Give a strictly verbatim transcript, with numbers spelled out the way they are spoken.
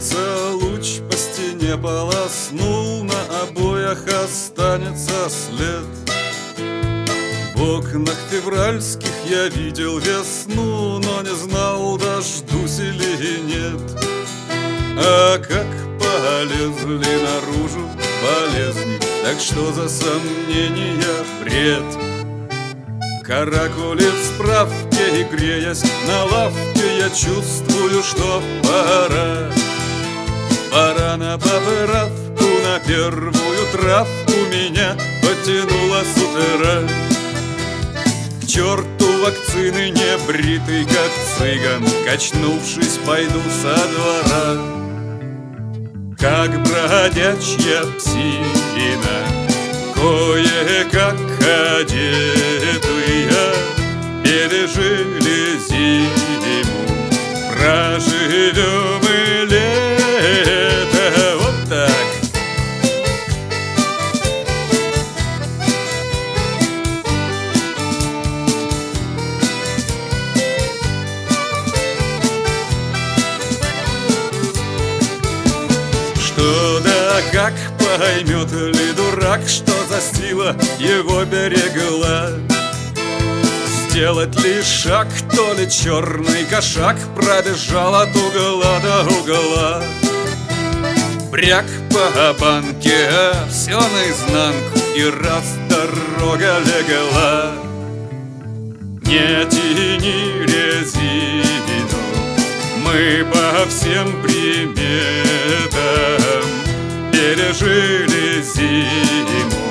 солнца луч по стене полоснул, на обоях останется след. В окнах февральских я видел весну, но не знал, дождусь или нет. А как полезли наружу болезни, так что за сомнения бред. Каракули в справке и греясь на лавке, я чувствую, что пора. Пора на поправку, на первую травку меня потянуло с утра. К черту вакцины, не бритый, как цыган, качнувшись, пойду со двора. Как бродячья псина, кое-как одетые, пережили зиму, проживем и лето. Вот так. Что да как поймет ли дурак, что за сила его берегла? Сделать ли шаг, то ли черный кошак пробежал от угла до угла. Бряк по банке, а все наизнанку, и раз дорога легла. Не тяни резину, мы по всем приметам пережили зиму,